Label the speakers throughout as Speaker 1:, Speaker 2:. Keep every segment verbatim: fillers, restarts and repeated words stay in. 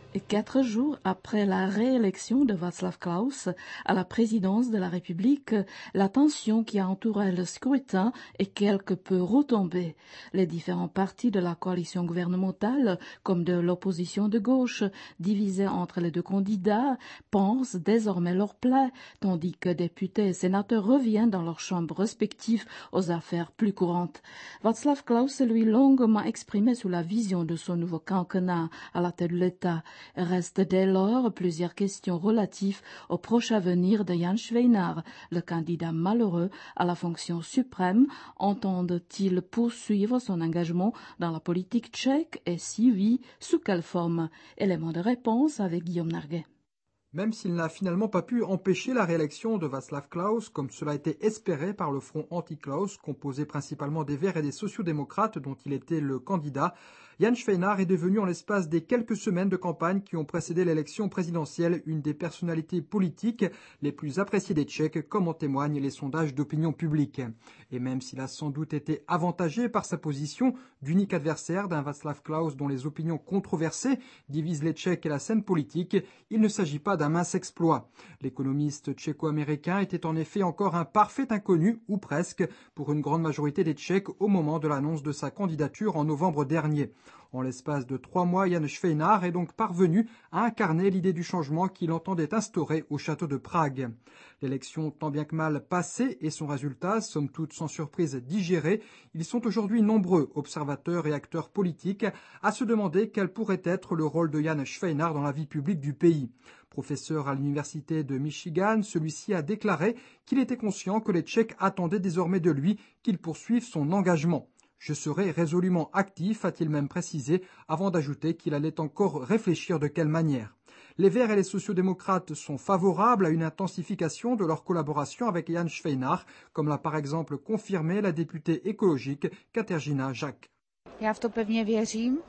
Speaker 1: Et quatre jours après la réélection de Václav Klaus à la présidence de la République, la tension qui a entouré le scrutin est quelque peu retombée. Les différents partis de la coalition gouvernementale, comme de l'opposition de gauche, divisés entre les deux candidats, pensent désormais leur plaie, tandis que députés et sénateurs reviennent dans leurs chambres respectives aux affaires plus courantes. Václav Klaus s'est lui longuement exprimé sur la vision de son nouveau quinquennat à la tête de l'État. Restent dès lors plusieurs questions relatives au proche avenir de Jan Švejnar, le candidat malheureux à la fonction suprême. Entend-il poursuivre son engagement dans la politique tchèque et si oui, sous quelle forme? Élément de réponse avec Guillaume Narguet.
Speaker 2: Même s'il n'a finalement pas pu empêcher la réélection de Václav Klaus, comme cela a été espéré par le front anti-Klaus, composé principalement des Verts et des sociodémocrates dont il était le candidat, Jan Švejnar est devenu en l'espace des quelques semaines de campagne qui ont précédé l'élection présidentielle une des personnalités politiques les plus appréciées des Tchèques, comme en témoignent les sondages d'opinion publique. Et même s'il a sans doute été avantagé par sa position d'unique adversaire d'un Václav Klaus dont les opinions controversées divisent les Tchèques et la scène politique, il ne s'agit pas d'un mince exploit. L'économiste tchéco-américain était en effet encore un parfait inconnu, ou presque, pour une grande majorité des Tchèques au moment de l'annonce de sa candidature en novembre dernier. En l'espace de trois mois, Jan Švejnar est donc parvenu à incarner l'idée du changement qu'il entendait instaurer au château de Prague. L'élection tant bien que mal passée et son résultat, somme toute sans surprise digéré, ils sont aujourd'hui nombreux, observateurs et acteurs politiques, à se demander quel pourrait être le rôle de Jan Švejnar dans la vie publique du pays. Professeur à l'université de Michigan, celui-ci a déclaré qu'il était conscient que les Tchèques attendaient désormais de lui qu'il poursuive son engagement. Je serai résolument actif, a-t-il même précisé, avant d'ajouter qu'il allait encore réfléchir de quelle manière. Les Verts et les sociodémocrates sont favorables à une intensification de leur collaboration avec Jan Švejnar, comme l'a par exemple confirmé la députée écologique Kateřina Žák.
Speaker 3: Já v to pevně věřím.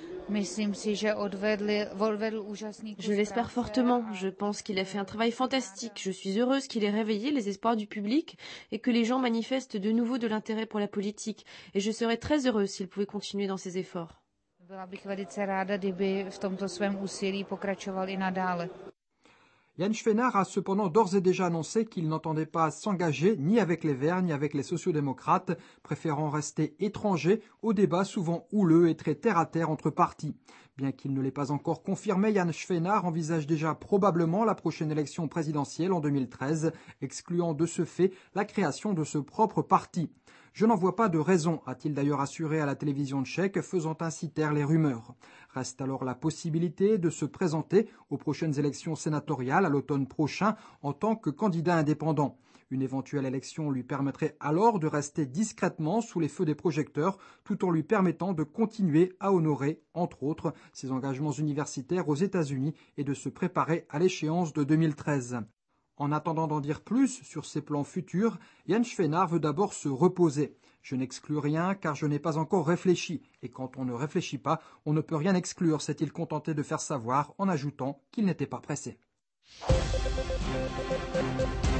Speaker 4: Je l'espère fortement. Je pense qu'il a fait un travail fantastique. Je suis heureuse qu'il ait réveillé les espoirs du public et que les gens manifestent de nouveau de l'intérêt pour la politique. Et je serais très heureuse s'il pouvait continuer dans ses efforts.
Speaker 2: Jan Švejnar a cependant d'ores et déjà annoncé qu'il n'entendait pas s'engager ni avec les Verts ni avec les sociodémocrates, préférant rester étranger aux débats souvent houleux et très terre-à-terre entre partis. Bien qu'il ne l'ait pas encore confirmé, Jan Švejnar envisage déjà probablement la prochaine élection présidentielle en deux mille treize, excluant de ce fait la création de ce propre parti. Je n'en vois pas de raison, a-t-il d'ailleurs assuré à la télévision tchèque, faisant ainsi taire les rumeurs. Reste alors la possibilité de se présenter aux prochaines élections sénatoriales à l'automne prochain en tant que candidat indépendant. Une éventuelle élection lui permettrait alors de rester discrètement sous les feux des projecteurs, tout en lui permettant de continuer à honorer, entre autres, ses engagements universitaires aux États-Unis et de se préparer à l'échéance de deux mille treize. En attendant d'en dire plus sur ses plans futurs, Jan Švejnar veut d'abord se reposer. Je n'exclus rien car je n'ai pas encore réfléchi. Et quand on ne réfléchit pas, on ne peut rien exclure, s'est-il contenté de faire savoir en ajoutant qu'il n'était pas pressé.